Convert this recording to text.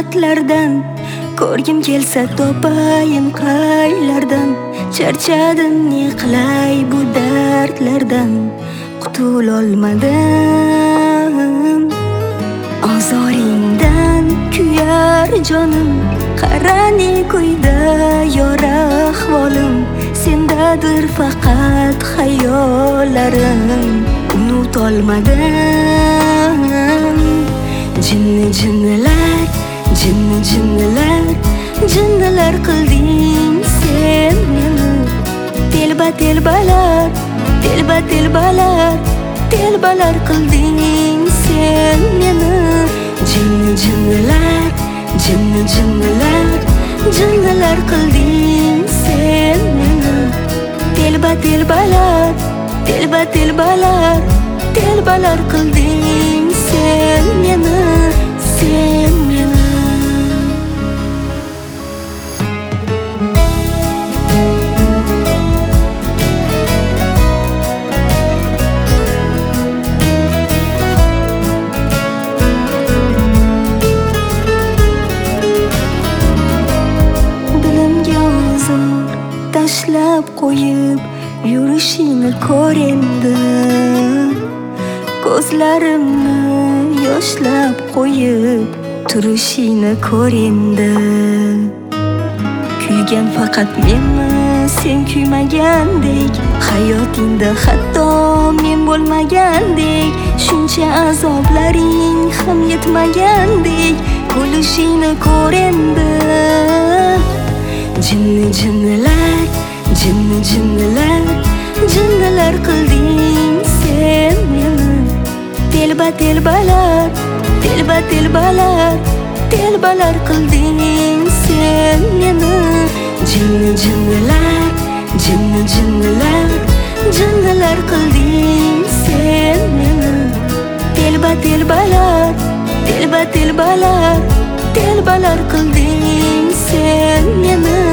xatlardan ko'rgim kelsa topayin qaylardan charchadim ne qilay bu dardlardan qutulolmadim ozoringdan kuyar jonim qara ne kuyda yor ahvolim sendadir faqat xayollarim unutolmadim jinnilar jinnilar qilding sen meni telbalar qilding sen meni jinnilar qilding sen meni telbalar qilding sen meni tashlab qo'yib yurishini ko'r endi ko'zlarimni yoshlab qo'yib turishini ko'r endi kuygan faqat menmi sen kuymagandek hayotingda hatto men bo'lmagandek shuncha azoblaring ham yetmagandek kulishini ko'r endi jinnilar qilding sen meni telbalar qilding sen meni jinnilar qilding sen meni telbalar qilding sen meni